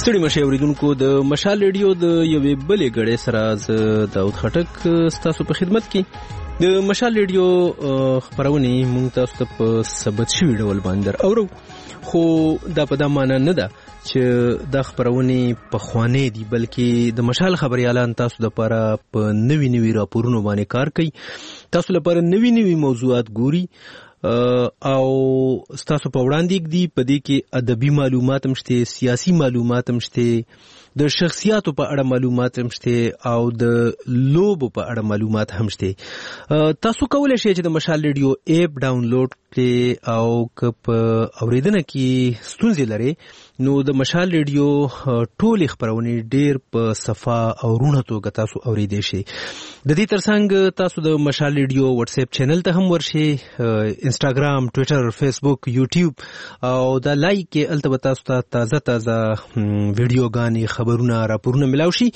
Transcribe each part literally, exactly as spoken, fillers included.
ستړي مشه اوریدونکو د مشال ریډیو د یوې بلې غړې سره ز داود خټک ستاسو په خدمت کې د مشال ریډیو خبرونه مونږ تاسو ته په ثبت شوی ډول باندې اورو خو دا په د معنا نه ده چې د خبرونه په خوانې دي بلکې د مشال خبريالان تاسو د لپاره په نوي نوي راپورونو باندې کار کوي تاسو لپاره نوي نوي موضوعات ګوري او ستاسو په وړاندې دی په دې کې ادبي معلومات هم شته سیاسي معلومات هم شته د شخصیاتو په اړه معلومات هم شته او د لوبو په اړه معلومات هم شته تاسو کولای شئ چې د مشال ریډیو اپ ډاونلوډ کړئ او کپ اوریدنه کې ستونزې لري نو د مشال ریډیو ټول خبرونه ډېر په صفه او رونه توګه تاسو اوریدئ شئ د دې ترڅنګ تاسو د مشال ریډیو واتس اپ چینل ته هم ورشئ انستګرام ټوئیټر فیسبوک یوټیوب او دا لایک کې البته تاسو ته تازه تازه ویډیوګانې خبرونه راپورونه ملاوي شي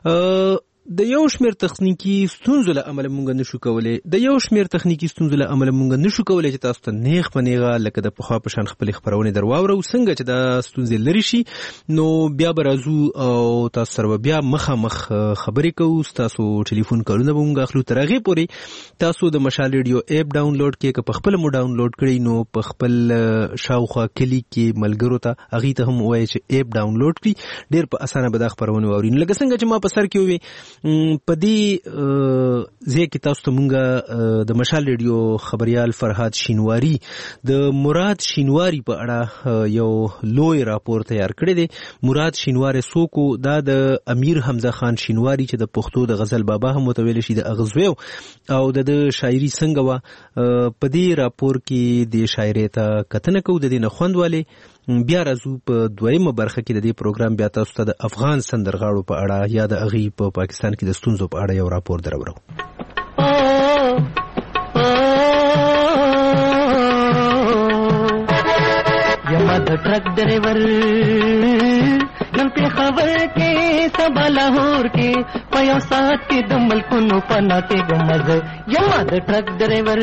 د یو شمېر تخنیکی ستونزو له امله مونږ نشو کولای د یو شمېر تخنیکی ستونزو له امله مونږ نشو کولای چې تاسو ته نیغ په نیغه لکه د پخوا په شان خپل خبرونه درواورو څنګه چې دا ستونزې لري شي نو بیا به راځو او تاسو سره بیا مخامخ خبرې کوو تاسو ټلیفون کارونه به مونږ اخلو تر هغې پورې تاسو د مشال ریډیو اپ ډاونلوډ کړئ که په خپل مو ډاونلوډ کړئ نو په خپل شاوخوا کلی کې ملګرو ته هغې ته هم ووایئ چې اپ ډاونلوډ کړي ډېر په اسانه به دا خبرونه واوري نو لکه څنګه چې ما په سر کې ووي په دې ځای کې تاسو ته مونږ د مشال ریډیو خبريال فرهاد شینواری د مراد شینواری په اړه یو لوی راپور تیار کړی دی مراد شینواری سوکو دا د امیر حمزه خان شینواری چې د پښتو د غزل بابا هم متویل شي د اغزویو او د شاعري څنګه وا په دې راپور کې د شاعري ته کتنه کو د دې نه خوندواله بیا راځو په دویمه برخه کې د دې پروګرام بیا تاسو ته د افغان سندرغاړو په اړه یا د اغي په پاکستان کې د ستونزو په اړه یو راپور درورو یما د ټرک ډرایور نن په خبر کې سبا لاهور کې پیا سات کې د ملکونو پناته ګمز یما د ټرک ډرایور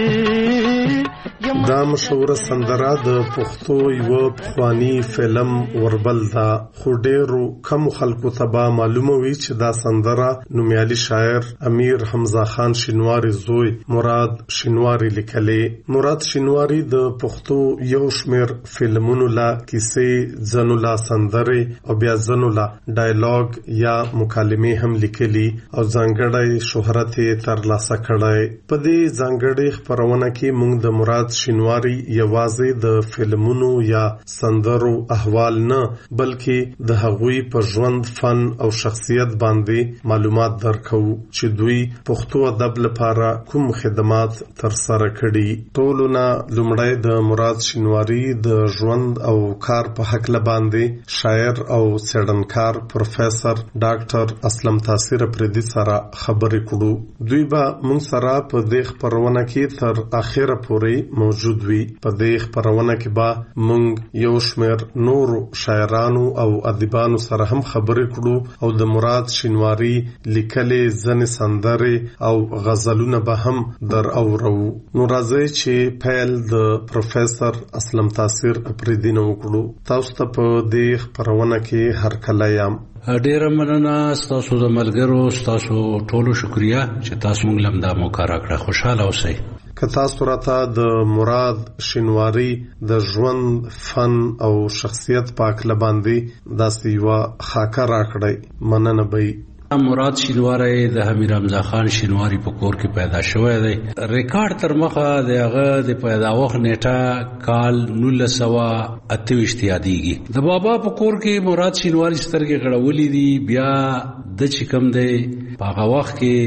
دا مشهور سندره د پښتو یو پخوانی فلم وربل دا خو ډېرو کم خلکو ته به معلومه وي چې دا سندره نومیالي شاعر امیر حمزه خان شینواری زوی مراد شینواری لیکلې مراد شینواری د پښتو یو شمېر فلمونو لا کیسې ځنو لا سندرې او بیا ځنو لا ډایلاګ یا مکالمې هم لیکلي او ځانګړی شهرت ترلاسه کړی په دې ځانګړې خبرونه کې موږ د مراد شینواری یوازې د فلمونو یا سندرو احوال نه بلکې د هغوی په ژوند فن او شخصیت باندې معلومات درکو چې دوی پښتو ادب لپاره کوم خدمات تر سره کړي ټولونه لومړی د مراد شینواری د ژوند او کار په حق باندې شاعر او څېړنکار پروفیسور ډاکټر اسلم تاثیر پردي سره خبرې کړو دوی به موږ سره په دې خبرونه کې تر اخره پورې موجود وي په دې خبرونه کې به موږ یو شمېر نور شاعرانو او ادیبانو سره هم خبرې کړو او د مراد شینواری لیکلې ځنې سندرې او غزلونه به هم در اورو نو راځي چې پیل د پروفیسور اسلم تاثیر پردي نو وکړو تاسو ته په دې خبرونه کې هر کله یم ډېر مننه تاسو د ملګرو تاسو ټولو شکریا چې تاسو موږ لم دا موقع راکړه خوشاله اوسئ که تاسو راته د مراد شینواری د ژوند فن او شخصیت پاک لباندې داسې یو خاکه راکړی مننه به مراد شینواری د امیر حمزه خان شینواری په کور کې پیدا شوی دی ریکارډ تر مخه دغه د پیداوخت نیټه کال نولس سوه اته ویشت یادېږي د بابا په کور کې مراد شینواری سترګې غړولې دي بیا د چې کوم دی په هغه وخت کې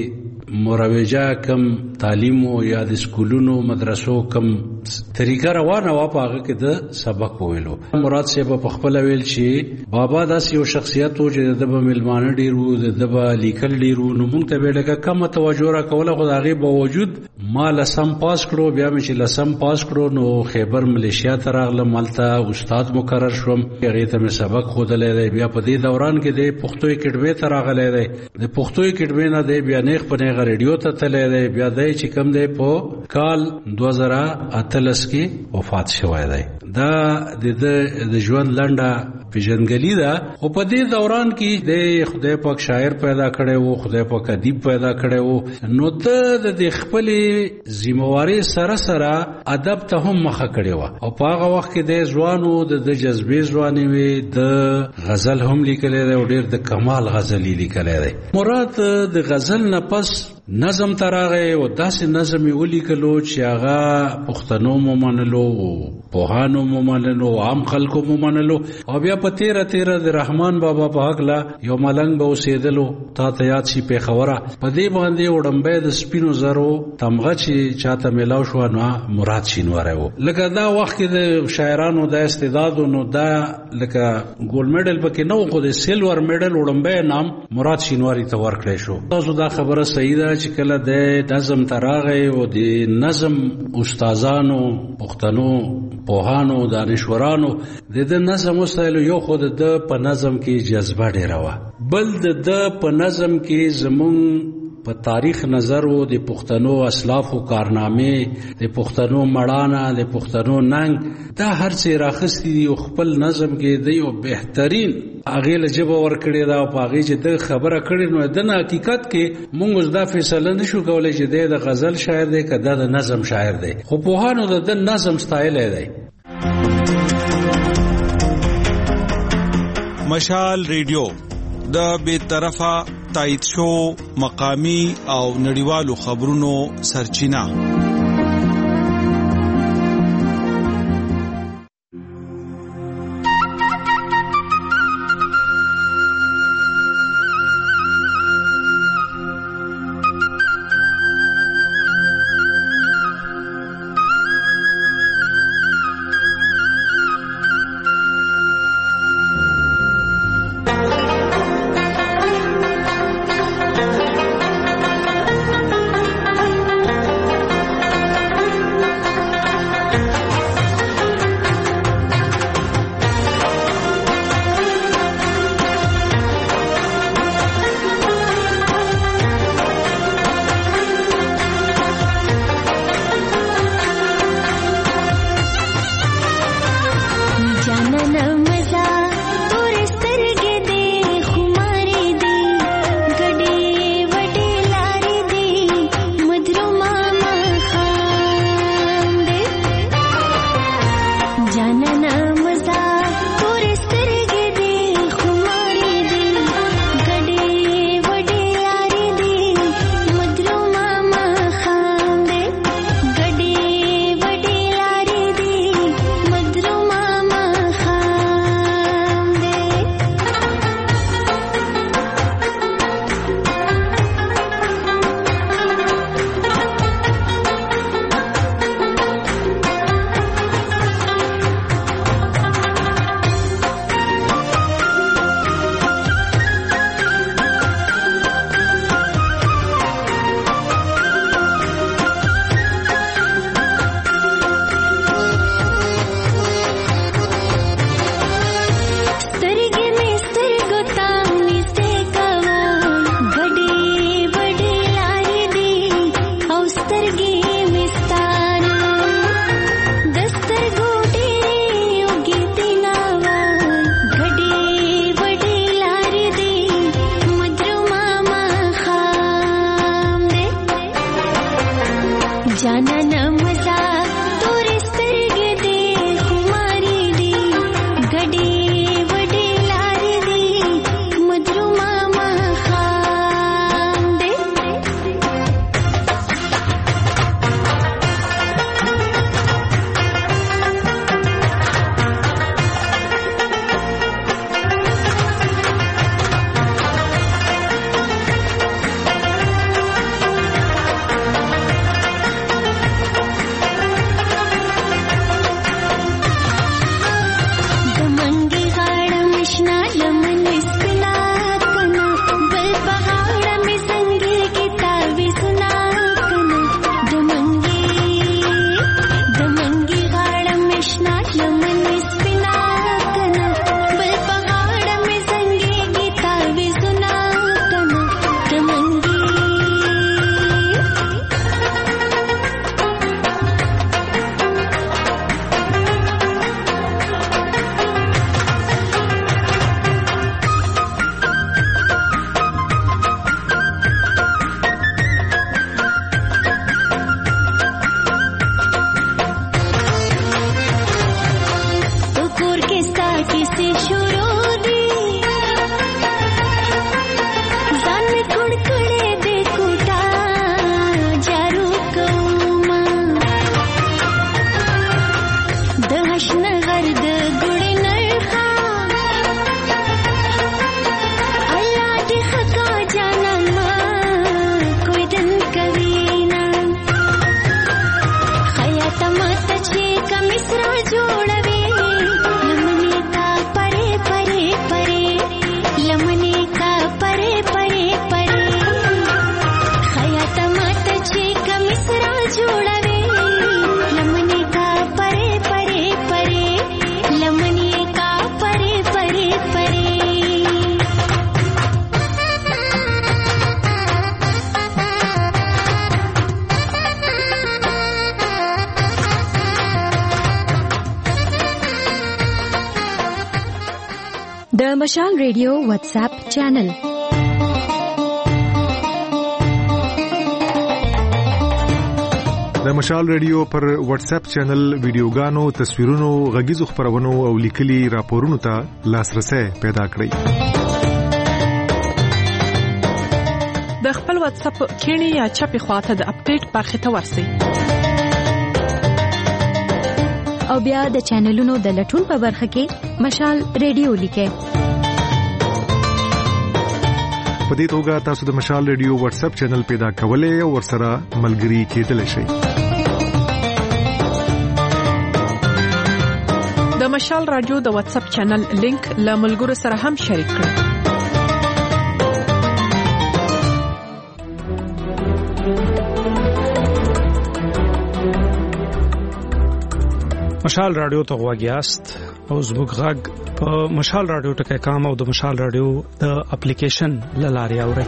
مروجه کم تعلیم او یا د سکولونو مدرسو کم طریقه روانه و په هغه کې د سبق ویلو مراد صاحب په خپل ویل چې بابا داس یو شخصیت او چې د ملمانه ډیرو د دبا لیکل ډیرو نو موږ ته به لکه کم توجه را کوله خو هغه باوجود ما لسم پاس کړو بیا مې چې لسم پاس کړو نو خیبر ملیشیا ته راغلم مالته استاد مقرر شوم هغه ته مې سبق خودلې دی بیا په دې دوران کې د پښتو اکیډمي ته راغلې دی د پښتو اکیډمي نه دی بیا نه خپل ریډیو ته تللی دی بیا دی چې کوم دی په کال دوه زره اتلس کې وفات شوی دی دا د د ژوند لنډه پیژنګلی ده. او په دې دوران کې د خدای پاک شاعر پیدا کړي وو، خدای پاک ادیب پیدا کړي وو، نو ته د خپل ذمہواری سره سره ادب ته هم مخه کړي وو. او په هغه وخت کې د ځوانو د جذبې ځواني وي، د غزل هم لیکلې ده او ډېر د کمال غزل لیکلې ده. مراد د غزل نه پس نظم تراغه او داسې نظم یې ولیکلو چې هغه پښتنو مومنلو، پوهانو مومنلو، عام خلکو مومنلو. او بیا په تیره تیره د رحمان بابا په حق لا یو ملنګ به اوسېدلو، تا ته یاد شي پیښوره. په دې باندې وړمبی د سپینو زرو تمغه چې چاته میلاو شو نو مراد شینواری و. لکه دا وخت کې د شاعرانو د استعداد نو دا لکه ګولډ میډل پکې نو، خو د سیلور میډل وړمبی نام مراد شینواری ته ورکړی شو. تاسو دا خبره صحیح ده چې کله د نظم تراغه او د نظم استادانو، پښتنو پوهانو، دانشورانو د د نظم وسایلو یو خود د په نظم کې جذبه ډیره و، بل د په نظم کې زمون په تاریخ نظر و د پښتنو اسلاف او کارنامې، د پښتنو مړانه، د پښتنو ننګ، دا هر څه راخستی دی. خپل نظم کې د یو بهترین هغه لجبه ورکړی دا او هغه چې د خبره کړي نو د حقیقت کې موږ دا فیصله نشو کولای چې د غزل شاعر دی کدا د نظم شاعر دی، خو په هانو د نظم سټایل دی. مشال ریډیو د بے طرفه تایید شو مقامی او نړیوالو خبرونو سرچینه. د مشال ریډیو واتس اپ چینل. د مشال ریډیو پر واتس اپ چینل ویډیوګانو، تصویرونو، غږیزو خبرونو او لیکلي راپورونو ته لاسرسي پیدا کړئ. د خپل واتس اپ کینی یا چپی خواته د اپډیټ برخه ته ورسئ. او بیا د چینلونو د لټون په برخه کې مشال ریډیو لیکئ. په دې توګه تاسو د مشال ریډیو واتس اپ چینل پیدا کولای او ورسره ملګري کېدلی شئ. د مشال رادیو د واتس اپ چینل لینک له ملګرو سره هم شریک کړئ. مشال رادیو ته غواګیاست او زموږ غږ په مشال رادیو ټکی کام او د مشال رادیو د اپلیکیشن لاري اوري.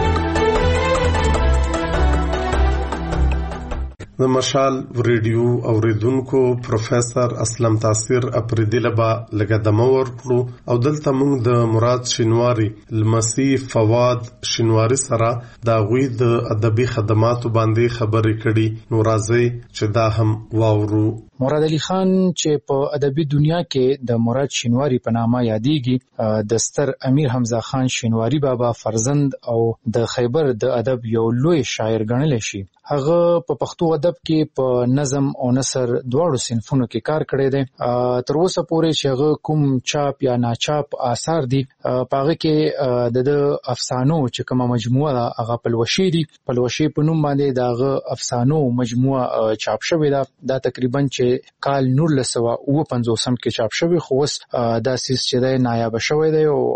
د مشال ریډیو اوریدونکو پروفیسور اسلم تاثیر اپریدي لبا لګدمه ورکړو او دلته موږ د مراد شینواری لمسی فواد شینواری سره د غوی د ادبي خدماتو باندې خبرې کړي. نو راځي چې دا هم واورو. مراد علي خان چې په ادبي دنیا کې د مراد شینواری په نامه یادېږي، د ستر امیر حمزه خان شینواری بابا فرزند او د خیبر د ادب یو لوی شاعر ګڼل شي. هغه په پښتو ادب کې په نظم او نثر دواړو صنفونو کې کار کړی دی. تر اوسه پورې چې هغه کوم چاپ یا ناچاپ آثار دي، پاغه کې د افسانو چې کومه مجموعه هغه پلوشي دي، پلوشي په نوم باندې دغه افسانو مجموعه چاپ شوې ده. دا تقریبا چې کال نولس سوه اوه پنځوسم کې چاپ شوی، خو اوس دا سیس چې دی نایاب شوی دی او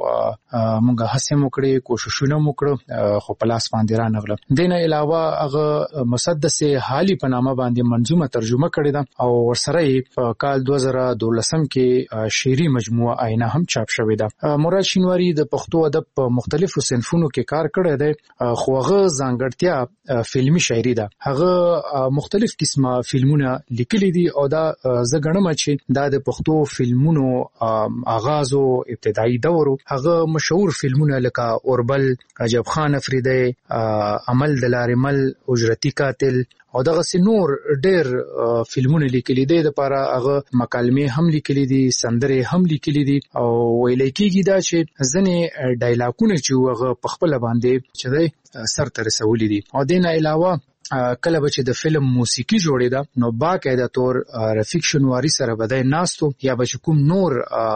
موږ هڅه وکړې، کوششونه وکړو، خو په لاس باندې رانغله. دینه علاوه هغه مسدس حالی په نامه باندې منظومه ترجمه کړې ده او ورسره په کال دوه زره دولسم کې شعري مجموعه آینه هم چاپ شوې ده. مراد شینواری د پښتو ادب په مختلفو صنفونو کې کار کړی دی، خو هغه ځانګړتیا فلمي شاعري ده. هغه مختلف قسمه فلمونه لیکلي دي او دا زه ګڼم چې دا د پښتو فلمونو آغاز او ابتدایي دور. هغه مشهور فلمونه لکه اوربل، عجب خان افریدی، عمل د لارې مل، اجرتی قاتل او دغه سنور ډېر فلمونه لیکلي دي. د لپاره هغه مکالمې هم لیکلي دي، سندرې هم لیکلي دي او ویل کېږي دا چې ځنې ډایلاګونه چې هغه په خپل باندې چې دی سر ته رسولي دي. او دین علاوه کله به چې د فلم موسیقي جوړېده نو باقاعده طور رفیق شینواری سره بدای ناستو یا به کوم نور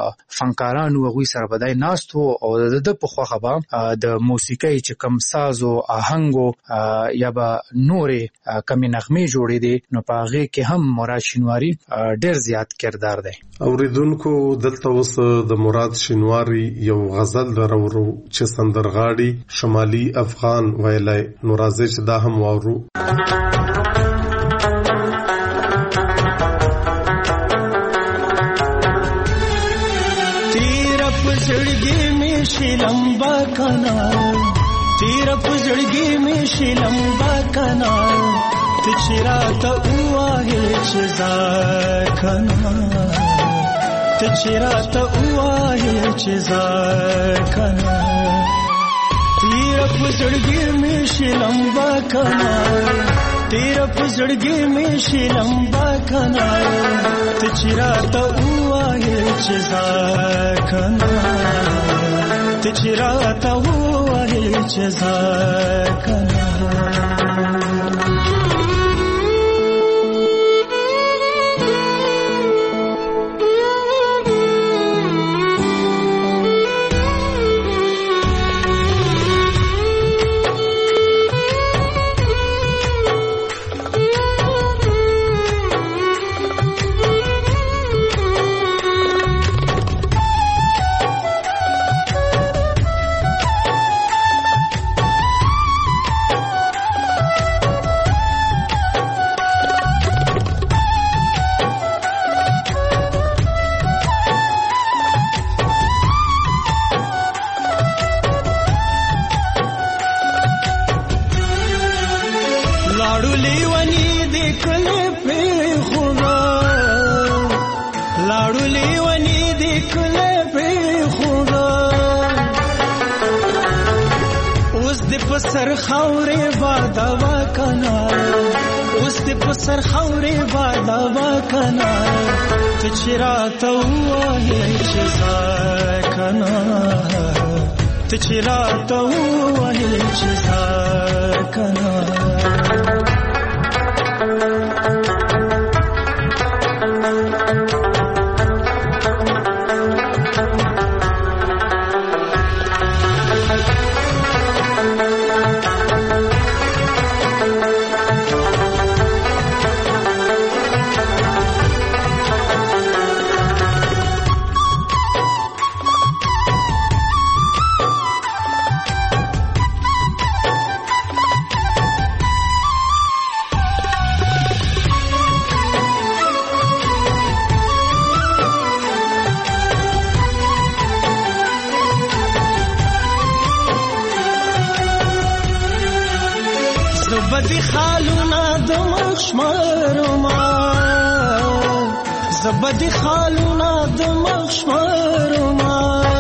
فنکارانو هغوی سره بدای ناستو او د په خوخه به د موسیقي چې کم ساز او آهنګ یا به نورې کمی نغمې جوړېدې نو په هغې کې هم مراد شینواری ډېر زیات کردار دی. اوریدونکو دلته اوس د مراد شینواری یو غزل درورو چې سندرغاړي شمالي افغان ویلی. نو راځي چې دا هم واورو. تیرا پزړګي می شلمبا کنا، تیرا پزړګي می شلمبا کنا، تچرا ته وایې چې زار کنا، تچرا ته وایې چې زار کنا. تیرا پزړګي می شلمبا کنا، تیرا پزړګي می شلمبا کنا، تچرا ته وایې چې زار کنا، تچرا ته وایې چې زار کنا. لاړو لیونی د کله په خوګا پسر خاورې بادوا کنا اوس دې پسر خاورې بادوا کنا ته چې راته وایې چې زه کنا ته چې راته وایې چې زه کنا زبدي خالونا دمخ شمرما زبدي خالونا دمخ شمرما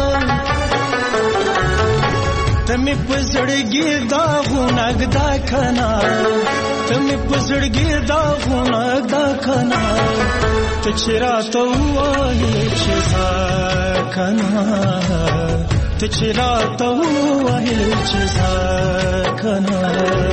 تمي پزړګي دا غونګ دا کنا تمي پزړګي دا غونګ دا کنا ته چیرې تو وایې چې زه کنا ته چیرې تو وایې چې زه کنا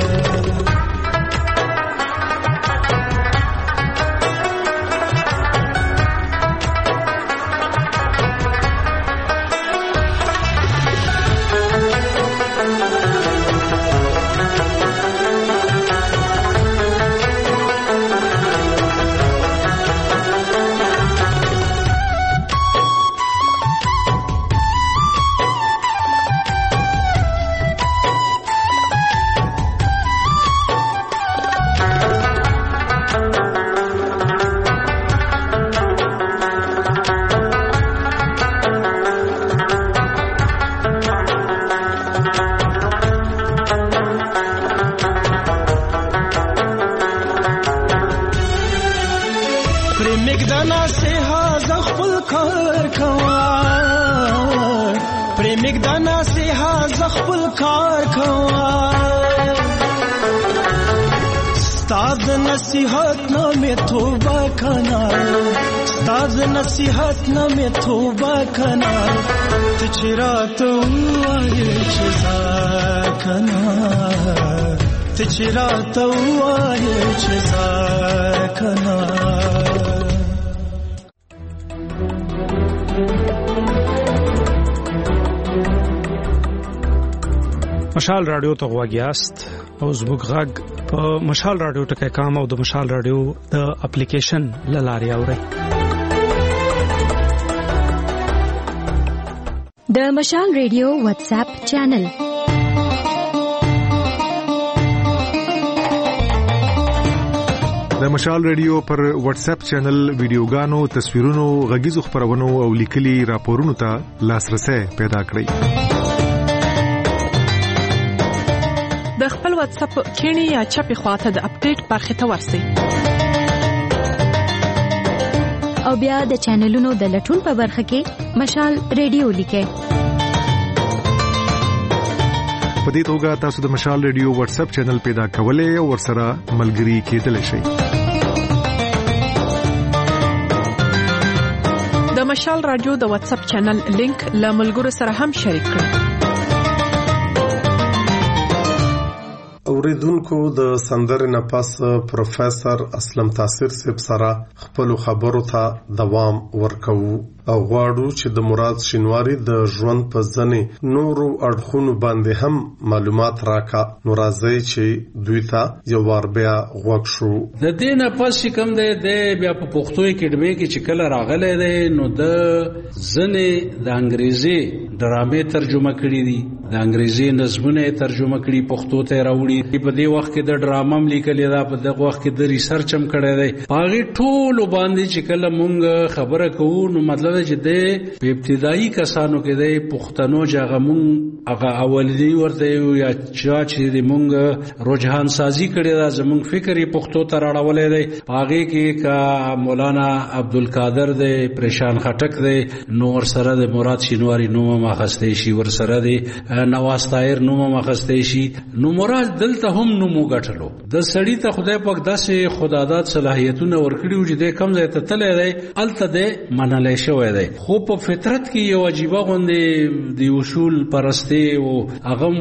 پریمګدانا سه ها خپل کار کوا پریمګدانا سه ها خپل کار کوا ستاد نصیحت نامه توبه کنا ستاد نصیحت نامه توبه کنا ته چیرې تو وایې چې زه کنا ته چیرې تو وایې چې زه کنا مشال رادیو ته غواګیاست او زموږ غږ په مشال رادیو ټکي کام او د مشال رادیو د اپلیکیشن لاري اوري د مشال رادیو واتس اپ چینل د مشال رادیو پر واتس اپ چینل ویډیوګانو تصویرونو غږیزو خبرونو او لیکلي راپورونو ته لاسرسي پیدا کړئ د خپل واتس اپ کینی یا چپی خواته د اپډیټ برخه ته ورسئ او بیا د چینلونو د لټون په برخه کې مشال رادیو لیکئ په دې توګه تاسو د مشال رادیو واتس اپ چینل پیدا کولای او ورسره ملګري کېدلی شئ د مشال رادیو د واتس اپ چینل لینک له ملګرو سره هم شریک کړئ اوریدونکو د سندره نه پاس پروفیسور اسلم تاثیر صاحب سره خپل خبرو ته دوام ورکوو او غواړو چې د مراد شینواری د ژوند په ځنې نورو اړخونو باندې هم معلومات راکا نو راځي چې دوی ته یو ور بیا غوښ شو د دې نه پس کوم دی د بیا په پښتو اکیډمي کې چې کله راغلی دی نو د ځنې د انګریزي ډرامې ترجمه کړې دي د انګریزي نظمونه ترجمه کړي پښتو ته راوړي په دې وخت کې د ډرامه هم لیکلې ده په دغه وخت کې د ریسرچ هم کړی دی هغه ټول باندې چې کله مونږ خبره کوو نو مطلب مطلب دی چې د په ابتدایي کسانو کې د پښتنو جغمون هغه اولنی ورته یا چا چې د مونږ رجحان سازي کړی دا زمونږ فکر یې پښتو ته راړولې دی. هغه کې کا مولانا عبدالقادر دی، پریشان خټک دی، نو ور سره د مراد شینواری نوم ماخستې شي، ور سره د نواز طاهر نوم ماخستې شي. نو مراد دلته هم نوم وګټلو. د سړی ته خدای پاک داسې خدادات صلاحیتونه ورکړي چې د کم ځای ته تللی دی الته د منلی شوی دی. خو په فطرت کې یو عجیبه غوندې د اصول پرستي او هغه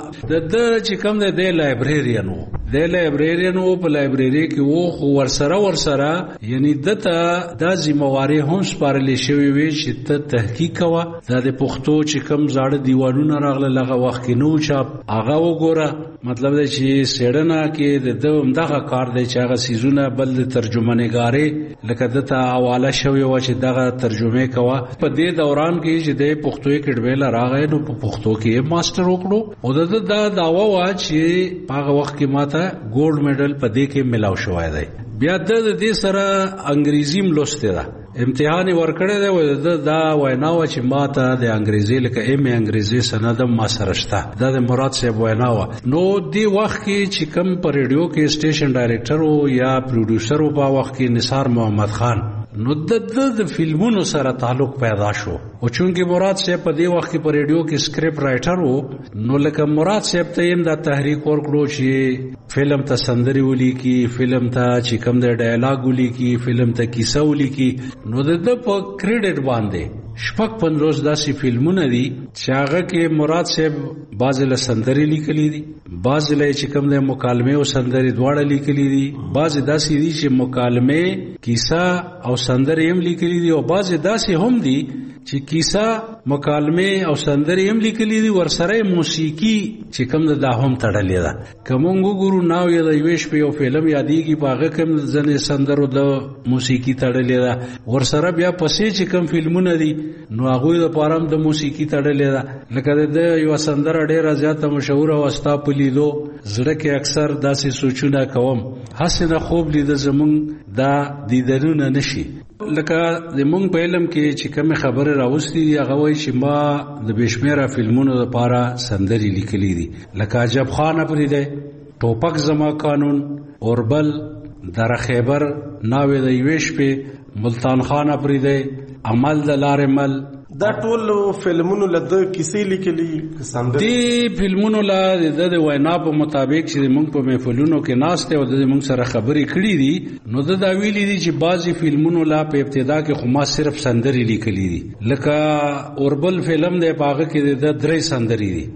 د ده چې کم دی د لایبریرین و د لایبریرین و په لایبرري کې و، خو ورسره ورسره یعنی دته دا ذمہواري هم سپارلې شوې وي چې ته تحقیق کوه. دا د پښتو چې کم زاړه دیوانونه راغله لغه وخت کې نو چاپ هغه وګوره. مطلب دی چې سیړنه کې د ده همدغه کار دی چې هغه سیزونه بل د ترجمه نګارې لکه دته حواله شوې وه چې دغه ترجمې کوه. په دې دوران کې چې د پښتو اکیډمۍ راغی نو په پښتو کې یې ماسټر وکړو او د ده دا دعوه وه چې په هغه وخت کې ماته ګولډ میډل په دې کې ملاو شوی دی. بیا د دې سره انګریزي م لوستې ده، امتحان ورکړی دی و د دا وینا و چې ما ته د انګریزي لکه ایم انګریزي سندم ما سره شته. دا د مراد صاحب وینا و. نو دی وخت کې چې کم په ریډیو کې سټیشن ډایریکټر و یا پروډوسر و په وخت کې نثار محمد خان، نو د د فلمونو سره تعلق پیدا شو. او چونکه مراد صاحب په دی وخت کې په ریډیو کې سکرپټ رائټر و، نو لکه مراد صاحب ته هم دا تحریک ورکړو چې فلم ته سندري ولیکي، فلم ته چې کم د ډایلاګ ولیکي، فلم ته کیسه ولیکي. نو د په کریډټ باندې شپږ پنځوس داسې فلمونه دي چې هغه کې مراد صاحب بعضې له سندرې لیکلي دي، بعضې له چې کوم دی مکالمې او سندرې دواړه لیکلي دي، بعضې داسې دي چې مکالمې کیسه او سندرې هم لیکلي دي، او بعضې داسې هم دي چې کیسه مکالمې او سندرې هم لیکلي دي، ورسره موسیقي چې کوم ده دا هم تړلې ده. که مونږ وګورو ناو یې د یوې شپې یو فلم یادېږي، په هغه کې هم ځینې سندرو د موسیقي تړلې ده. ورسره بیا پسې چې کوم فلمونه دي نو هغوی دپاره هم د موسیقي تړلې ده. لکه د یوه سندره ډېره زیاته مشهوره وه، ستا په لیدو زړه کې اکثر داسې سوچونه کوم، هسې نه خوب لیده زمونږ دا دیدنونه نشي. لکه د مونږ په علم کې چې کومې خبرې راوستي دي هغه وایي چې ما د بېشمېره فلمونو دپاره سندرې لیکلي دي، لکه عجب خان اپرېدی، ټوپک زما قانون، اوربل، در خیبر، ناوې د یوې شپې، ملتان خان اپرېدی، عمل د لارې مل. دا ټول فلمونو له د کیسې لیکلي دې فلمونو له د د وینا په مطابق چې موږ په محفلونو کې ناست او د موږ سره خبرې کړې دي، نو د دا ویلي دي چې بعضې فلمونو له په ابتدا کې خو ما صرف سندرې لیکلي دي. لکه اوربل فلم دی، په هغه کې د درې سندرې دي.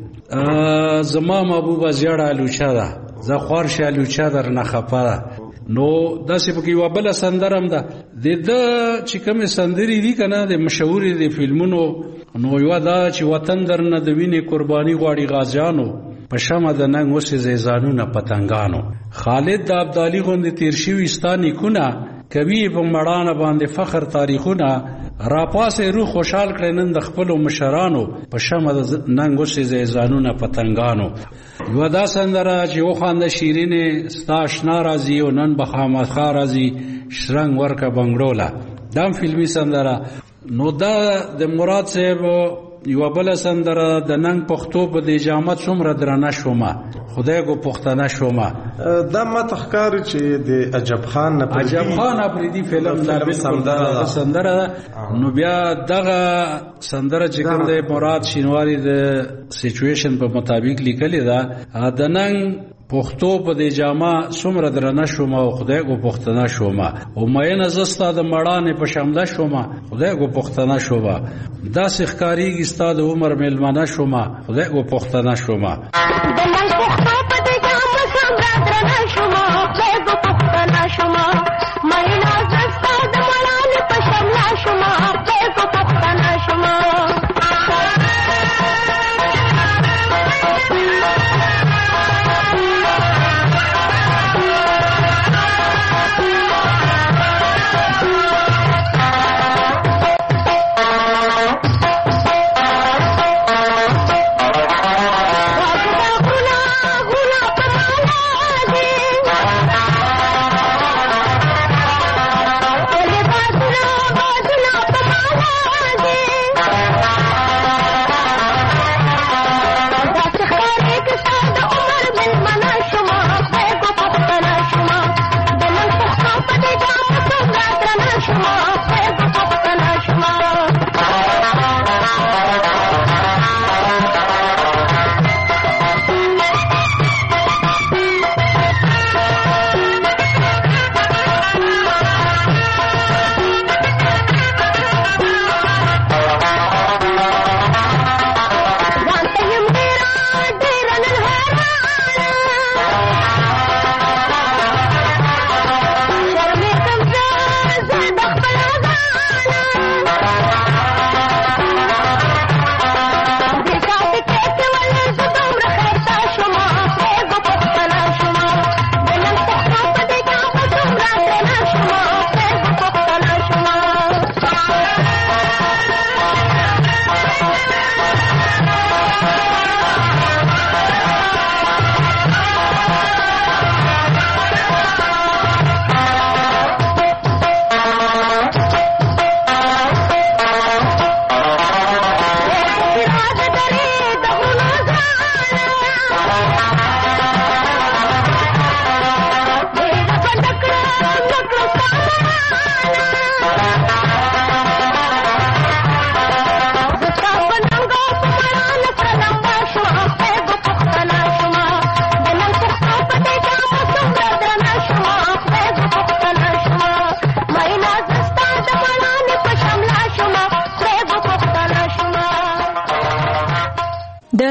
زما محبوبه زیړه الوچه ده، زه خوار شه الوچه درنه خفه ده. نو داسې پکې یوه بله سندره هم ده. د ده چې کومې سندرې دي که نه د مشهورې د فلمونو، نو یوه دا چې وطن درنه د وینې قرباني غواړي غازیانو، په شمه د ننګ وسېځئ ځانونه پتنګانو. خالد د ابدالي غوندې تېر شوي ستا نیکونه، کوي په مړانه باندې فخر تاریخونه. راپاسې روح خوشحال کړی نن د خپلو مشرانو، په شمه د ننګ وسېځئ ځانونه پتنګانو. یوه دا سندره چې وخانده شیرینې ستا اشنا راځي او نن به خامخا راځي شرنګ ورکه بنګړوله، دا هم فلمي سندره. نو دا د مراد صاحب یوه بله سندره د ننګ پښتو په دې جامت څومره درنه شومه، خدای کو پښتنه شومه. دا ماته ښکاري چې د عجب خان اپرېدي عجب خان اپرېدي فلم دا بالکل سندره ده. نو بیا دغه سندره چې کوم دی مراد شینواري د سچویشن په مطابق لیکلې ده. د ننګ پښتو په دې جامه څومره درنه شومه او خدای کو پښتنه شومه، او مینه زه ستا د مړانې په شمله شومه، خدای کو پښتنه شومه. داسې ښکارېږي ستا د عمر مېلمنه شومه، خدای کو پښتنه شومه. Bye.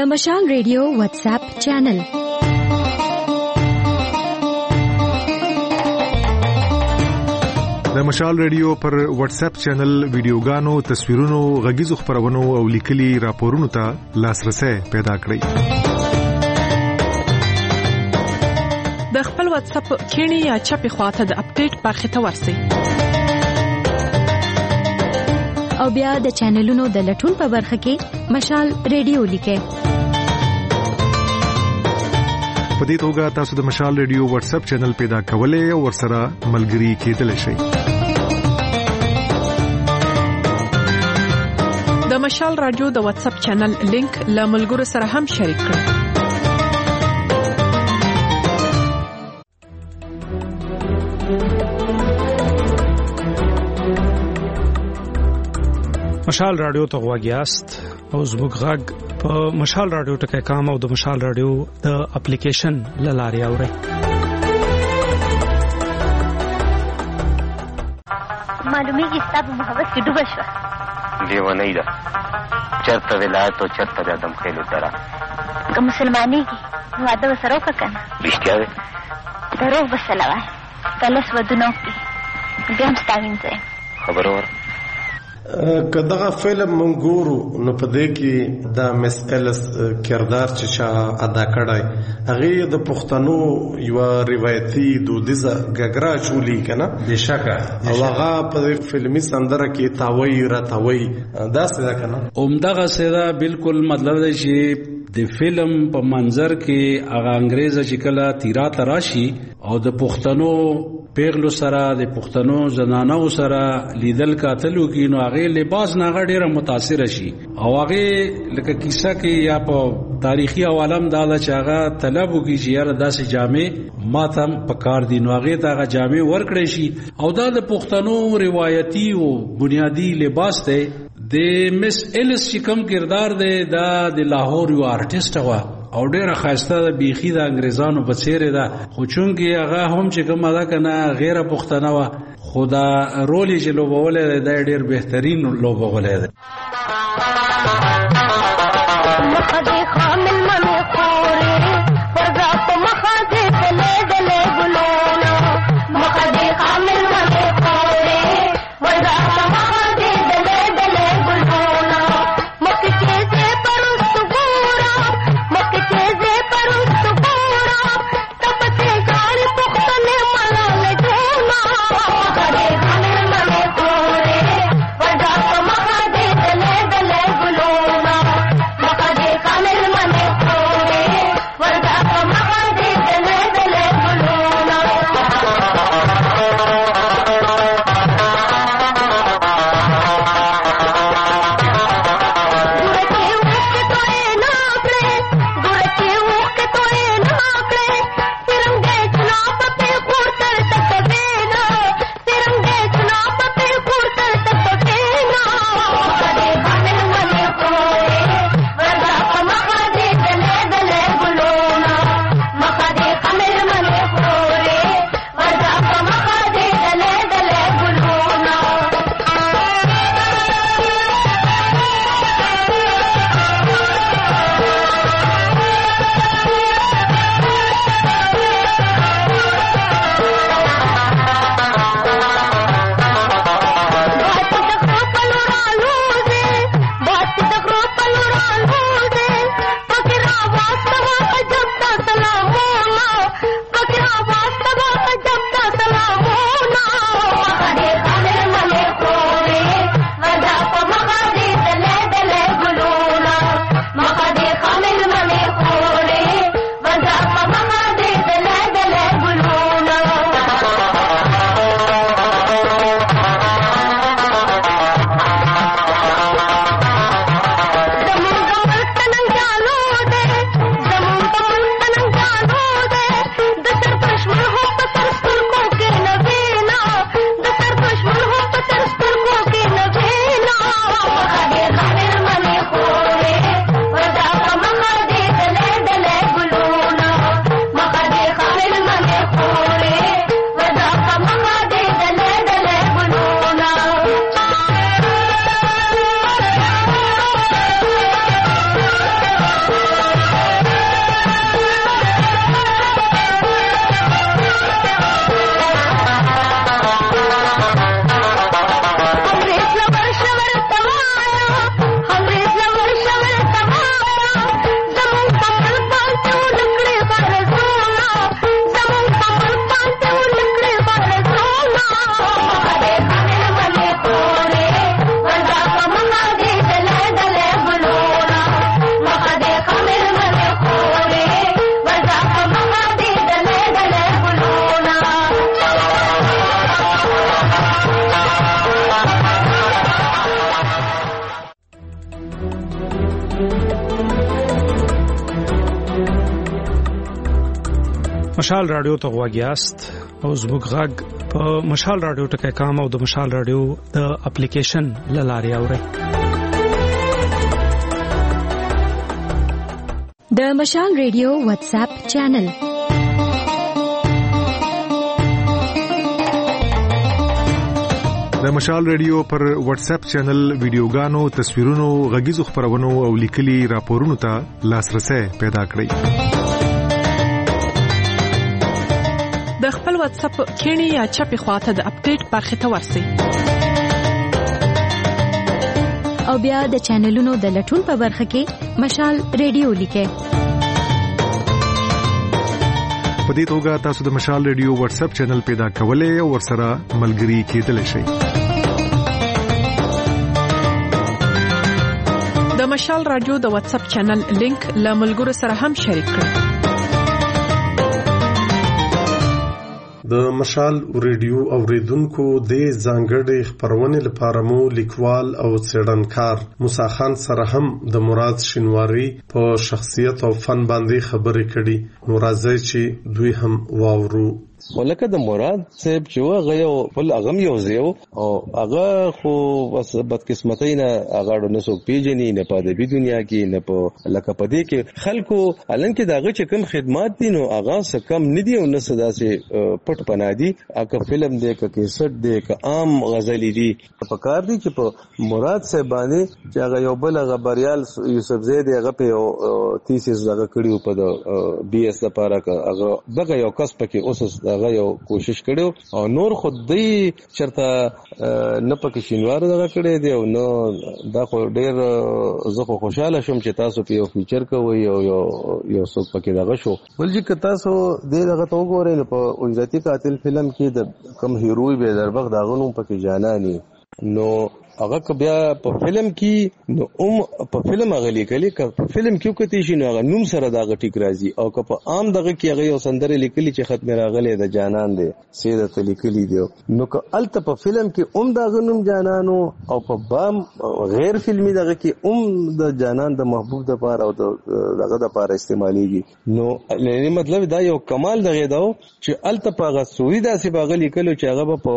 د مشال ریډیو واتس اپ چینل د مشال ریډیو پر واتس اپ چینل ویډیوګانو تصویرونو غږیزو خبرونو او لیکلي راپورونو ته لاسرسي پیدا کړئ د خپل واتس اپ کینی یا چپی خواته د اپډیټ برخه ته ورسئ او بیا د چینلونو د لټون په برخه کې مشال ریډیو لیکئ په دې توګه تاسو د مشال ریډیو واتس اپ چینل پیدا کولای او ورسره ملګري کېدلی شئ د مشال رادیو د واتس اپ چینل لینک له ملګرو سره هم شریک کړئ مشال رادیو ته غواګیاست او زموږ غږ په مشال رادیو ټکی کام او د مشال رادیو د اپلیکیشن لاري اوري معلومیږي ستاسو محبت کې ډوبه شو دیوانه ده چرته ولایت او چرته د ادم خېلو درا که مسلمانېږي نو واده وسره وکړه کنه رښتیا دی دروغ به سلوه کلس ودونو کې بیا هم ستا وینځئ خبره وره کداغه فلم منګورو نو په دې کې د مس ایلس کردار چې شاه ادا کړای هغه د پښتنو یو روایتي دودیزه غګرا چولی کنه بشکه او هغه په فلمي سندره کې تاوي را تاوي دا څه ده کنه اومدغه سره بالکل مطلب دی چې د فلم په منظر کې هغه انګريز چې کله تیرا تراشي او د پښتنو پیغلو سره د پښتنو زنانو سره لیدل کاتلو کې نو هغه لباس نه غډیره متاثر شي او هغه لکه کیسه کې یا په تاریخي عوالم دا چې هغه طلبو کې چې یاره داسې جامې ماتم پکار دي نو هغه ته هغه جامې ورکړي شي او دا د پښتنو روایتي او بنیادی لباس ته د مس ایلس چې کوم کردار دی دا د لاهور یو آرټیسټ وا او ډیره خاصه د بیخي د انګريزانو په څیر ده خو چونګي هغه هم چې کوم ادا کنه غیر پښتنه وا خدا رول یې لوبولې دا ډیر بهترین لوبولې ده مخدي خامل منو خوري ورغا په مخدي تله دله ګلونا مخدي خامل منو خوري ورغا په مخدي دله دله ګلونا مکه چې پرست ګورا مکه چې پرست ګورا تب ته ګال پختنه ملال جونا مخدي خامل منو خوري ورغا په مخدي دله دله ګلونا مخدي خامل مشال رادیو ته غواګیاست او زموږ غږ په مشال رادیو ټکی کام او د مشال رادیو د اپلیکیشن لاري اوري. د مشال ریډیو واتس اپ چینل د مشال ریډیو پر واتس اپ چینل ویډیوګانو، تصویرونو، غږیزو خبرونو او لیکلي راپورونو ته لاسرسي پیدا کړئ. د خپل واتس اپ کینی یا چپی خواته د اپډیټ برخه ته ورسئ او بیا د چینلونو د لټون په برخه کې مشال ریډیو لیکئ. په دې توګه تاسو د مشال ریډیو واتس اپ چینل پیدا کولای او ورسره ملګري کېدلی شئ. د مشال رادیو د واتس اپ چینل لینک له ملګرو سره هم شریک کړئ. د مشال ریډیو اوریدونکو د ځانګړي خبرونه لپاره مو لیکوال او څېړنکار موسی خان سره هم د مراد شینواری په شخصیت او فن باندې خبرې کړي. نو راځي چې دوی هم واورو. ولکه د مراد صاحب چې هغه یو بل اغم یو زیو او هغه خو بس بدقسمتۍ نه هغه نه څوک پیژني نه په دې دنیا کې نه په لکه په دې کې خلکو الانکه داغه چې کوم خدمات دي نو هغه څه کم ندي او نه صدا سي پټ پنادي اګه فلم دې ک کیسټ دې ک عام غزلې دي په کار دي چې په مراد صاحب باندې چې هغه یو بل خبريال یوسف زید هغه په تیسیس دغه کړیو په بي اس لپاره هغه دغه یو کس پکې اوس هغه یو کوشش کړو او نور خودي چرته نه پکې شینوار دغه کړی دی او نو دا خو ډیر زه خو خوشاله شوم چې تاسو په یو فیچر کوي او یو یو څوک پکې دغه شو ولې چې تاسو دغه تو ګورئ په اجرتی قاتل فلم کې د کم هیروي به دربغ داغونو پکې جانانی نو هغه بیا په فلم کې نو اوم په فلم غلي کلی ک په فلم کې کته شي نو هغه نوم سره دا غټی راځي او که په عام دغه کې هغه یو سندره لیکلي چې ختم راغله د جانان دی سیده لیکلي دی نو که الته په فلم کې اوم دا غنوم جانانو او په بام غیر فلمي دغه کې اوم د جانان د محبوب د پاره او دغه د پاره استعماليږي نو لنی مطلب دا یو کمال دغه دا چې الته په غسوی داسې باغلی کلو چې هغه په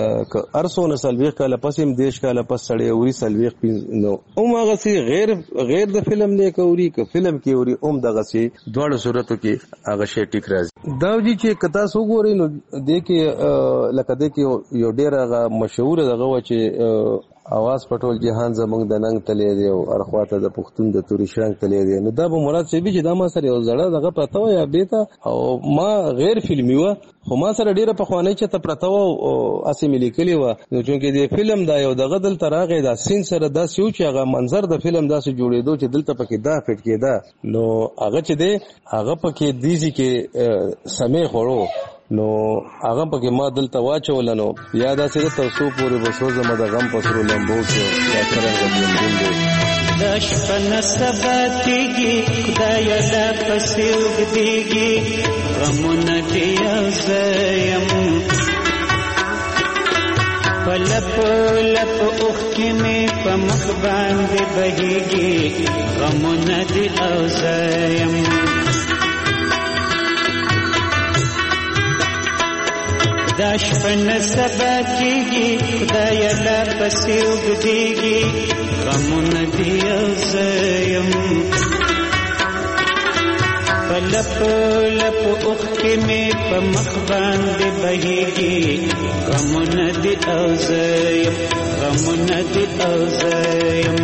ارسونه سلويخ کاله پسیم دیش کاله سړی اوري سلويخ نو اوم هغه سي غیر غیر د فلم نه کوي ک فلم کې اوري اوم دغه سي دواړو صورتو کې هغه شی ټیک راځي دا وی چې کتا سو ګوري نو د کې لکه د کې یو ډیر هغه مشهور دغه و چې اواز پټول جهان زمنګ د ننګ تلې دی او ارخواته د پښتون د توري شرنګ تلې دی نو دا به مراد شي چې دا ما سره یو زړه دغه پته و یا بیتا او ما غیر فلمي و خو ما سره ډیره په خوانې چې ته پرته و او اسې ملي کلی و نو چې د فلم دا یو دغه دل تراغه دا سین سره دا سيو چې هغه منظر د فلم داسې جوړېدو چې دلته پکې دا فټ کېدا نو هغه چې دی هغه پکې دیږي کې سمې خورو نو هغه پکې ما دلته واچول نو یاد اسې تاسو پورې بسوزه مده غم پسرو لمبو کې یا څنګه دې دې داش پن سباتيږي خدای دا پسیوګ دیږي غمون دی ازیم پلپ لپ اوخ کې مې په مخ باندې بهيږي غمون دی ازیم داش پن سبا کیږي خدای لا پسې وګديږي غمون دی ازیم پلپ لپ اوخ کې مې په مخ باندې بهيږي غمون دی ازیم غمون دی ازیم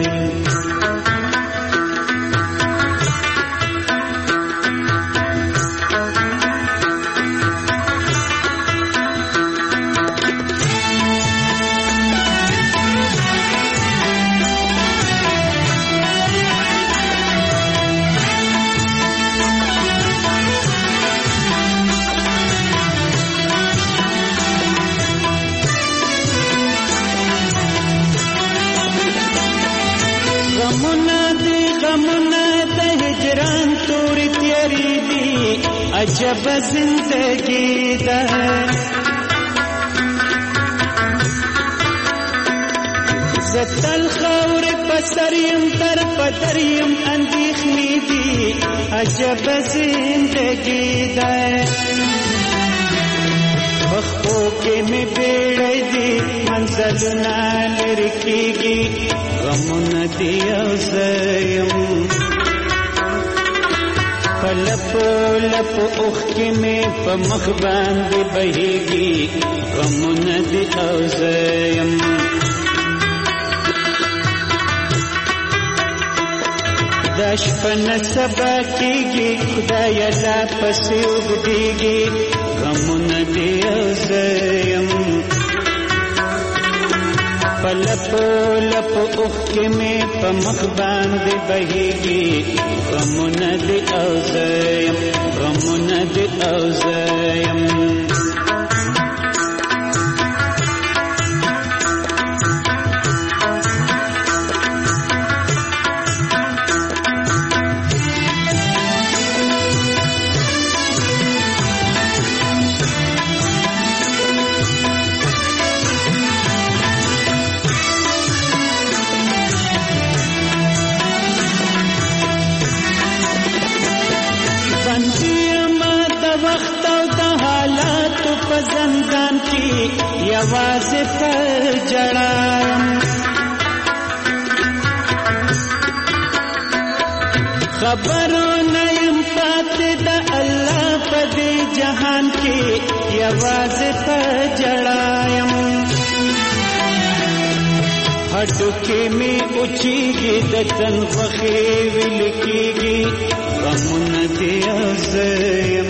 عجب زندگی ده زتل خور په پسریم در پدریم اندیخنی دی عجب زندگی ده بخو کې می بیړې دی منزلونه لرکیږي غمونه دی او زیم لپ لپ اوخ کې می په مخ باندې بهيږي غمونه دی او زیم داش پن سبا کېږي خدای لا پسې وګديږي غمونه دی او زیم لپ لپ اوخ کې می په مخ باندې بهيږي غمونه دی او زیم غمونه دی او زیم زندان کی یواز پر جڑایم خبرو نیم پات دا اللہ پدی جہان کی یواز پر جڑایم ہڈو کی میں اچھی گی دتن وخی ولکی گی غمون دی عزیم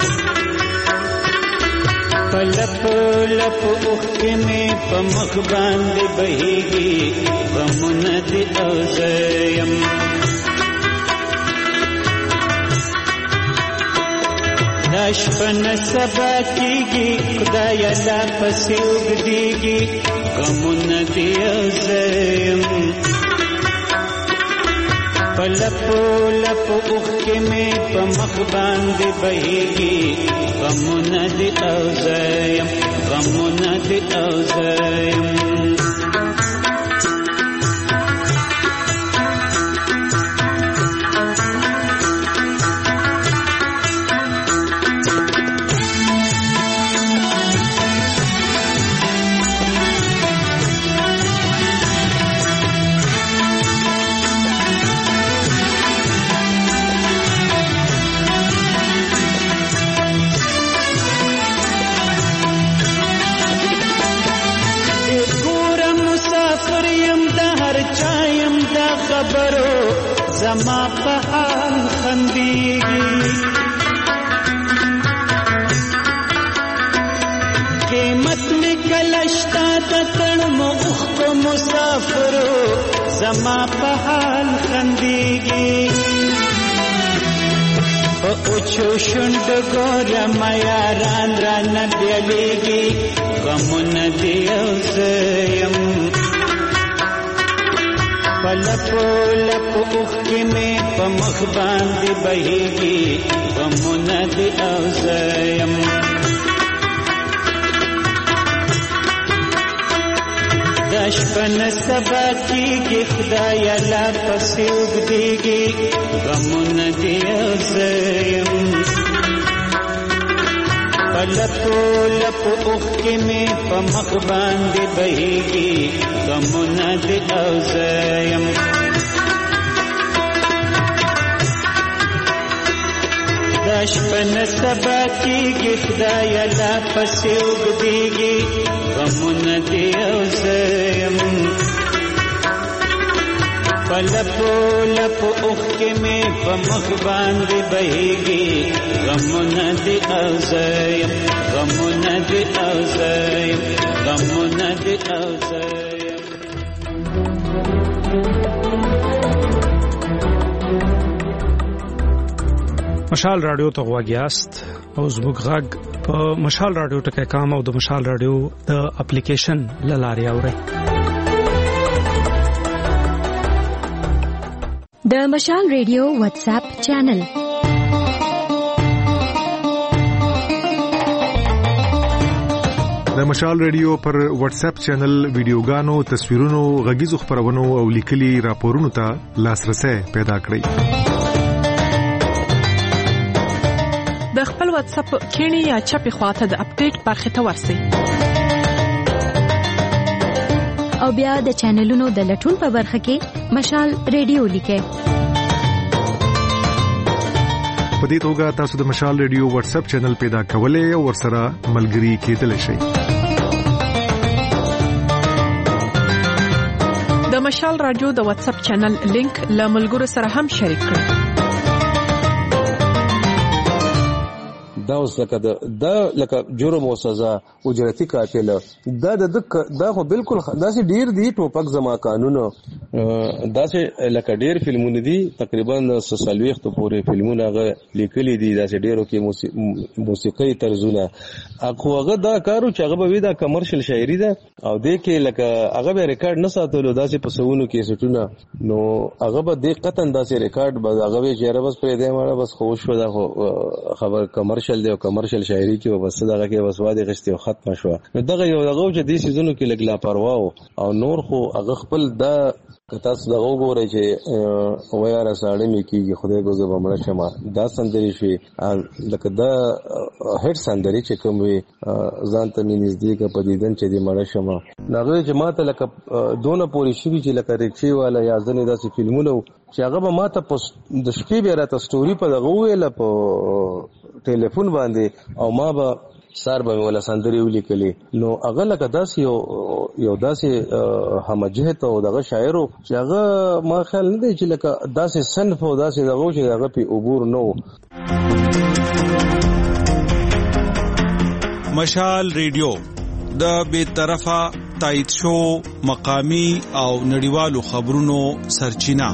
لپ لپ اوخ کې می په مخ باندې بهيږي غمونه دی او زیم داش پن سبا کېږي خدای لا پسې وګديږي غمونه دی او زیم لپ لپ اوخ کې می په مخ باندې بهيږي غمونه دی او زیم غمونه دی او زیم خبرو زما په حال خندېږي قیمت می کلشتا د تړمو اوښ په مسافرو زما په حال خندېږي په اوچو شونډو ګورم یاران رانه بیلیږي غمونه دی او زیم لپ لپ اوخ کې می په مخ باندې بهيږي غمونه دی او زیم داش پن سبا کېږي خدای لا پسې وګديږي غمونه دی او زیم لپ لپ اوخ کې می په مخ باندې بهيږي غمونه دی او زیم داش پن سبا کېږي خدای لا پسې وګديږي غمونه دی او زیم لپ لپ اوخ کې می په مخ باندې بهيږي غمونه دی او زیم غمونه دی او زیم غمونه دی او زیم مشال رادیو ته غواګیاست او زموږ غږ په مشال رادیو ټکي کام او د مشال رادیو د اپلیکیشن لاري اوري د مشال ریډیو واتس اپ چینل د مشال ریډیو پر واتس اپ چینل ویډیوګانو تصویرونو غږیزو خبرونو او لیکلي راپورونو ته لاسرسي پیدا کړئ. د خپل واتس اپ کینی یا چپی خواته د اپډیټ برخه ته ورسئ او بیا د چینلونو د لټون په برخه کې مشال ریډیو لیکئ. په دې توګه تاسو د مشال ریډیو واتس اپ چینل پیدا کولای او ورسره ملګري کېدلی شئ. د مشال رادیو د واتس اپ چینل لینک له ملګرو سره هم شریک کړئ. دا اوس لکه دا لکه جرم او سزا اجرتی قاتل دا د دا خو بالکل داسې ډیر دي ټوپک زما قانون داسې لکه ډیر فلمونه دي تقریبا سلويخت پورې فلمونه غو لیکلي دي داسې ډیرو کې موسیقي طرزونه اخو هغه دا کارو چې هغه به دا کمرشل شاعري ده او د کې لکه هغه به ریکارډ نه ساتلو داسې په سونو کې سټونه نو هغه به د قطن داسې ریکارډ به هغه به چیرې بس پرې دی مړه بس خوش و دا خبر کمرشل دی او کمرشل شاعري کې بس دغه کې بس واده غشتي او ختم شو نو دغه یو دغه چې د سيزونو کې لګ لا پروا او نور خو هغه خپل دا کته څه دغه وګورئ چې وایره ساړې مې کیږي خدای ګوزه بمړه شمه دا سندري شي لکه دا هټ سندري چې کوم وي ځان ته نږدې کا پدیدن چې دې مړه شمه هغه چې ماته لکه دونه پوری شي چې لکه ریکشي والا یا ځنې داسې فلمونه چې هغه به ماته د شپې بیا راته سټوري په دغه ویل په ټلیفون باندې او ما به سار به ولا سندري ولیکلي نو هغه لکه داسې یو یو داسې همجهت او دغه شاعرو چې هغه ما خیال نه دی چې لکه داسې صنف او داسې دغه چې هغه په عبور نو. مشال ریډیو د بے طرفه تایید شو مقامی او نړیوالو خبرونو سرچینه.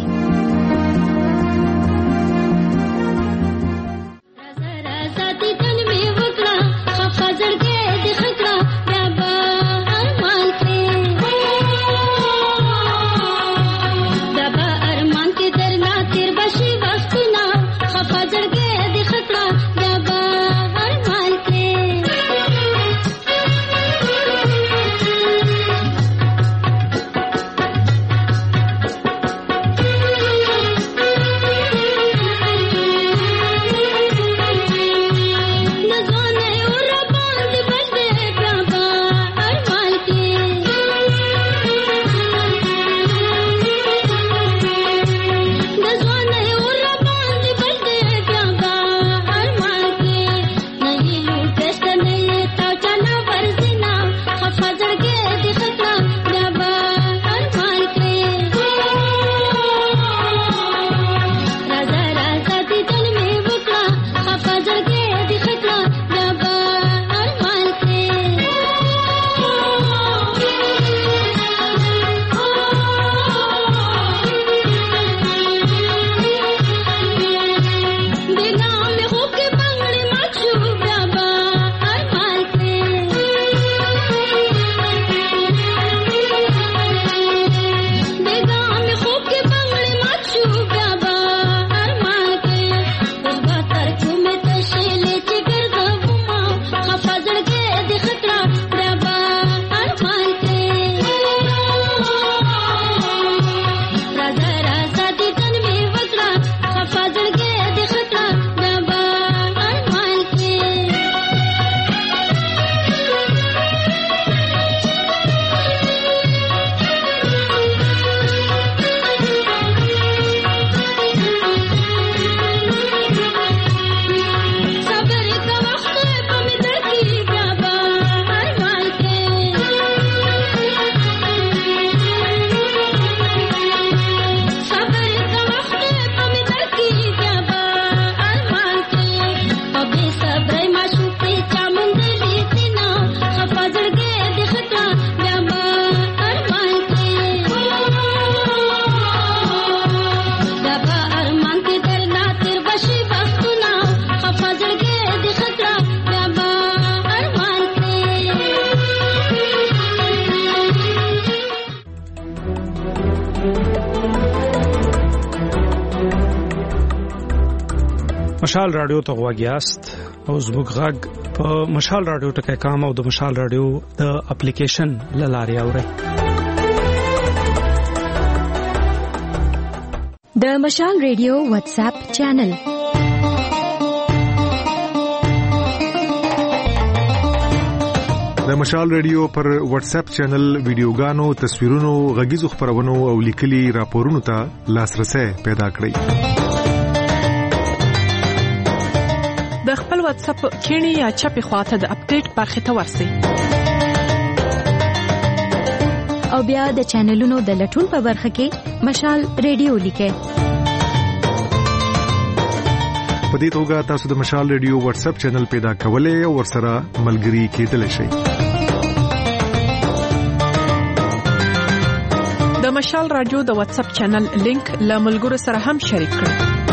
مشال رادیو ته غواګیاست او زموږ غږ په مشال رادیو ټکی کام او د مشال رادیو د اپلیکیشن لاري اوري. د مشال رادیو واتس اپ چینل د مشال رادیو پر واتس اپ چینل ویډیوګانو، تصویرونو، غږیزو خبرونو او لیکلي راپورونو ته لاسرسي پیدا کړئ. د خپل واتس اپ کینی یا چپی خواته د اپډیټ برخه ته ورسئ. او بیا د چینلونو د لټون په برخه کې مشال رادیو لیکئ. په دې توګه تاسو د مشال رادیو واتس اپ چینل پیدا کولای او ورسره ملګري کېدلی شئ. د مشال رادیو د واتس اپ چینل لینک له ملګرو سره هم شریک کړئ.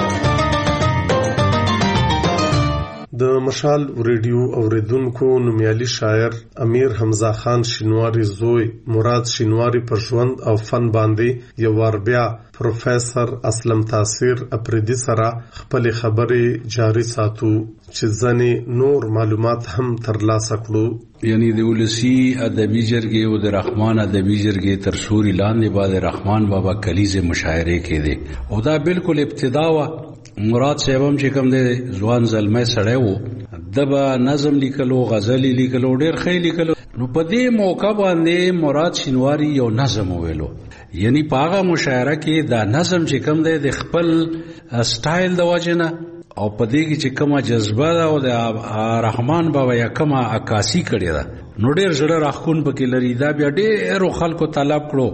د مشال ریډیو اوریدونکو نومیالي شاعر امیر حمزه خان شینواری زوی مراد شینواری پر ژوند او فن باندې یو ور بیا پروفیسور اسلم تاثیر اپریدي سره خپل خبرې جاری ساتو چې ځنې نور معلومات هم ترلاسه کړو. یعنی د ولسی ادبي جرګې او د رحمان ادبي جرګې تر سوري لاندې بعد رحمان بابا کلیزه مشاعره کې دي او دا بالکل ابتدا وا مراد صاحبم چې کوم د ځوان زلمه سړی وو دبا نظم لیکلو، غزل لیکلو، ډېر ښه لیکلو. نو په دې موقع باندې مراد شینواری یو نظم ویلو، یعنی پاغه مشاعره کې دا نظم چې کوم د خپل سټایل د وجنه او په دې کې چې کومه جذبه ده او د رحمان بابا یا کومه عکاسی کړی ده نو ډېر زړه راخون پکې لري. دا بیا ډېر خلکو طلب کړو.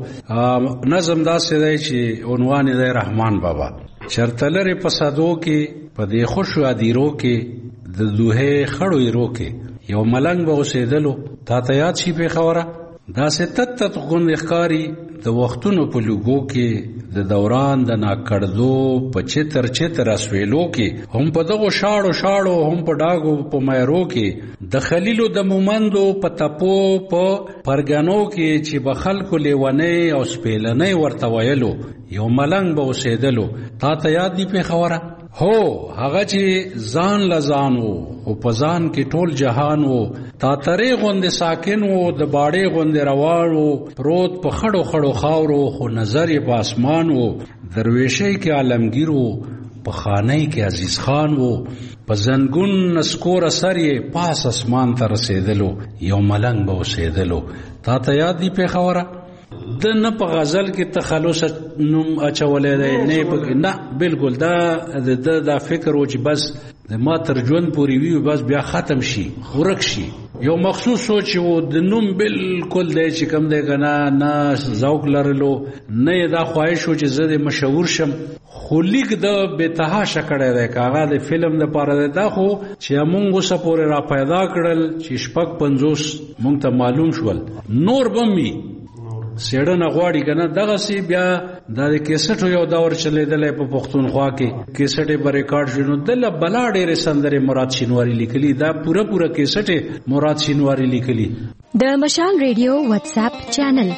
نظم داسې دی چې عنوان یې دی رحمان بابا. چرته لري په صدو کې په دې خوشو ادیرو کې د دوه خړو ایرو کې یو ملنګ به اوسېدلو تا ته یاد شي په خوره داسې تت تت غوند ښکاری د وختونو په لوګو کې د دوران د ناکړدو په چتر چتر اسویلو کې هم په دغه شاړو شاړو هم په ډاګو په مېرو کې د خلیلو د مومندو په تپو په پرګانو کې چې به خلکو لیونی او سپیلنی ورته ویلو یو ملنګ به اوسېدلو تا ته یاد دی په خوره. هو هغه چې ځان لزانو او په ځان کې ټول جهان وو تا ترې غوند ساکن وو د باړې غوند روانو پروت په خړو خړو خاورو خو نظر یې په اسمان وو درویشي کې عالمگیر وو په خانه کې عزیز خان وو په زنګون نسکور اثر یې پاس اسمان ته رسیدلو یو ملنګ به اوسېدلو تا ته یاد دی په خوره. د نه په غزل کې تخلص نوم اچولې دی نه په نه بالکل دا د دا فکر و چې بس د ما تر ژوند پورې وي بس بیا ختم شي ورک شي. یو مخصوص سوچ و د نوم بالکل دی چې کوم دی کنه نه ذوق لرلو نه دا خواهش و چې زه د مشهور شم خو لیک د بتهاشه کړی دی کاغه د فلم د پاره دا خو چې موږ اوسه پورې را پیدا کړل چې شپږ پنځوس موږ ته معلوم شول نور بمي سیړنه غواړي کنه دغه سی بیا د کیسټو یو دور چلیدلې په پښتونخوا کې کیسټه به ریکارډ شونه د بلا ډېر سندره مراد شینواری لیکلي دا پوره پوره کیسټه مراد شینواری لیکلي. د مشال رادیو واتس اپ چینل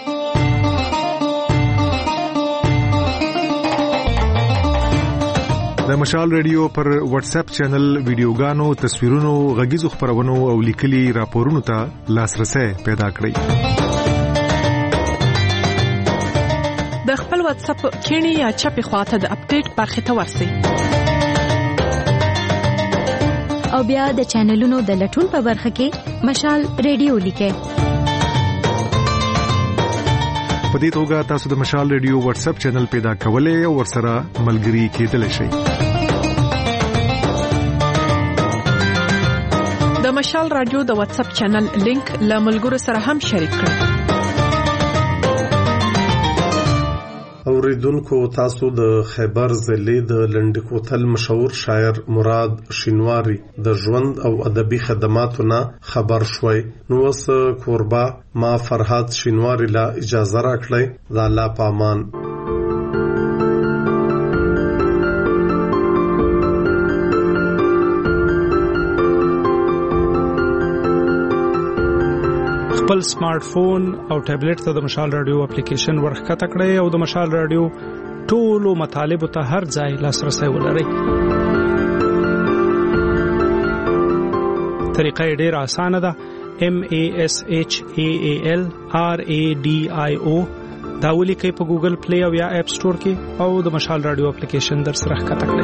د مشال رادیو پر واتس اپ چینل ویډیوګانو، تصویرونو، غږیزو خبرونو او لیکلي راپورونو ته لاسرسي پیدا کړئ. د خپل واتس اپ کینی یا چپی خواته د اپډیټ برخه ته ورسئ. او بیا د چینلونو د لټون په برخه کې مشال رادیو لیکئ. په دې توګه تاسو د مشال رادیو واتس اپ چینل پیدا کولای او ورسره ملګري کېدلی شئ. د مشال رادیو د واتس اپ چینل لینک له ملګرو سره هم شریک کړئ. اوریدونکو تاسو د خیبر ضلع د لنډکوتل مشهور شاعر مراد شینواری د ژوند او ادبي خدماتو نه خبر شوي. نو اوس کوربه ما فرحات شینواری لا اجازه راکړئ. د الله پامان. خپل سمارټ فون او ټابلیټ ته د مشال رادیو اپلیکیشن ورخکته کړئ او د مشال رادیو ټولو مطالبه ته هر ځای لاسرسي ولرئ. طریقه ډیره اسانه ده. M A S H A A L R A D I O دا ولیکئ په ګوګل پلی او یا اپ سٹور کې او د مشال رادیو اپلیکیشن در سره ښکته کړئ.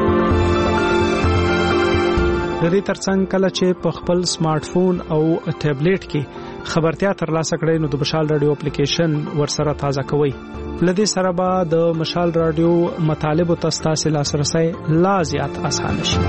د دې ترڅنګ کله چې په خپل سمارټ فون او ټابلیټ کې خبرتیا ترلاسه کړئ نو د مشال رادیو اپلیکیشن ورسره تازه کوئ. لدې سره به د مشال رادیو مطالب او تاسو لاسرسي لا زیات اسانه شي.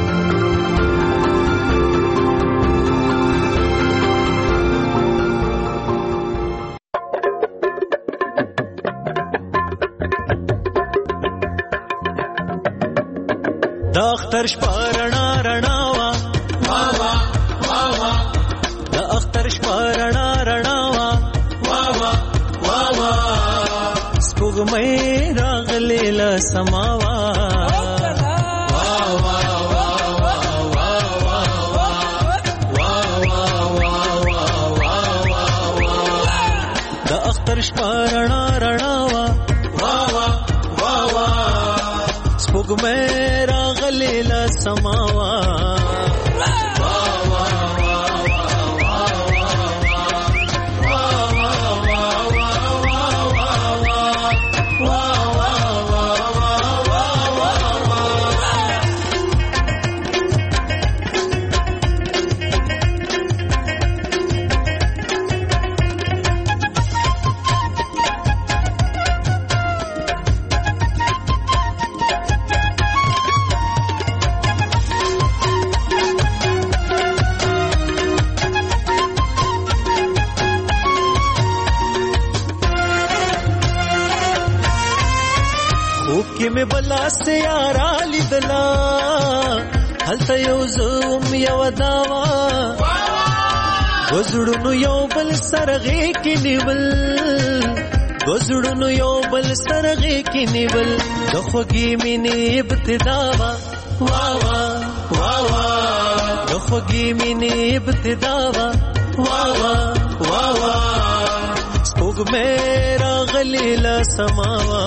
د اختر شپه رڼا رڼا وا وا وا وا وا د اختر شپه رڼا رڼا وا وا وا وا وا سپوږمۍ راغلې له سما وا وا وا وا وا وا وا وا وا وا د اختر شپه رڼا رڼا وا وا وا وا وا سپوږمۍ لیلا سماوا میں بلا سے یارا لیدلا هلته یو زوم یو داوا گزړونو یو بل سرغه کې نیول گزړونو یو بل سرغه کې نیول د خوږی مینې ابتدا وا وا وا وا وا د خوږی مینې ابتدا وا وا وا وا وا سپوږمۍ راغلې له سماوا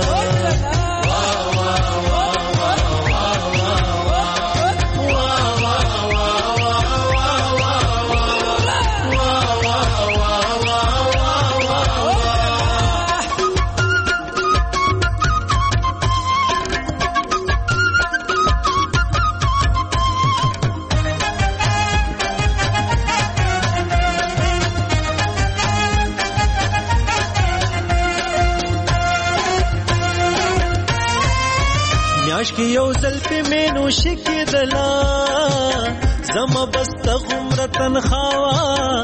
کی یو زل په مینو شکی دلا زما بست غمرتن خوا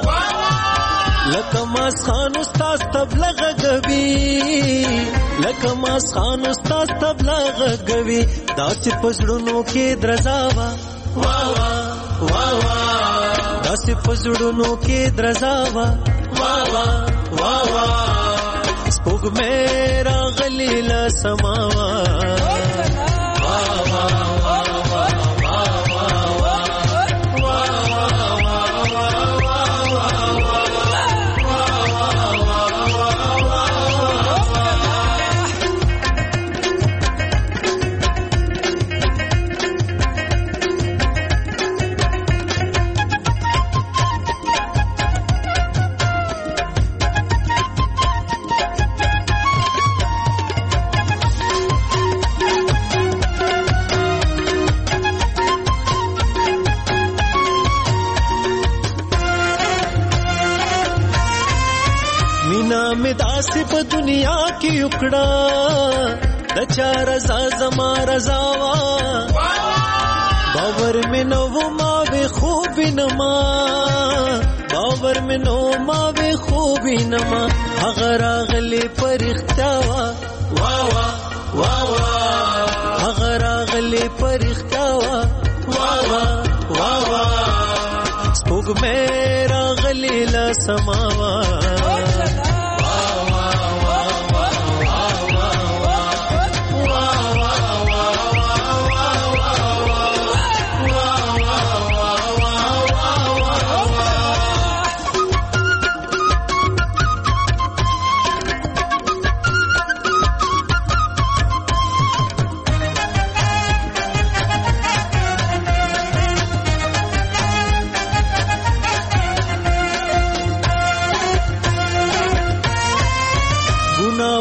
لکه ماس خان استاد تبلغ غوي لکه ماس خان استاد تبلغ غوي داسې پزړونو کې درځاوا وا وا وا وا داسې پزړونو کې درځاوا وا وا وا وا سپوږمۍ راغلې له سماوا په دنیا کې وکړه د چا رضا زما رضا وا باور مې نو ما به خوب نما باور مې نو ما به خوب نما هغه راغلي پرختیا وا وا وا وا هغه راغلي پرختیا وا وا وا وا سپوږمۍ راغلي له سماوا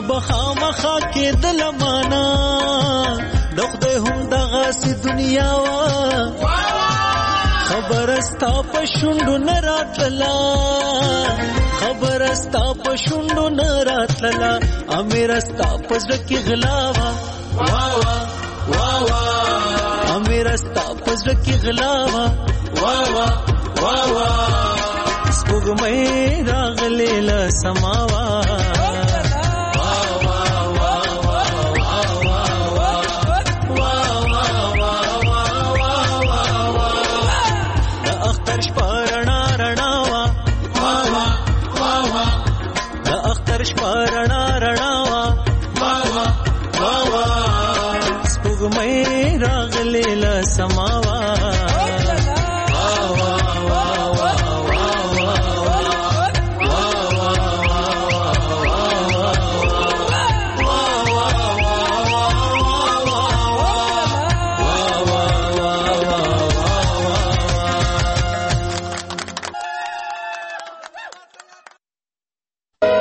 بخامخا کې د لمانا د خدای هم دغه سي دنیا وا خبر استا په شونډو نه راتلا خبر استا په شونډو نه راتلا امیر استا په زړه کې غلاوا وا وا وا وا امیر استا په زړه کې غلاوا وا وا وا وا سپوږمۍ راغلې له سماوا رڼا رڼا وا وا وا وا سپوږمۍ راغلې له سماوا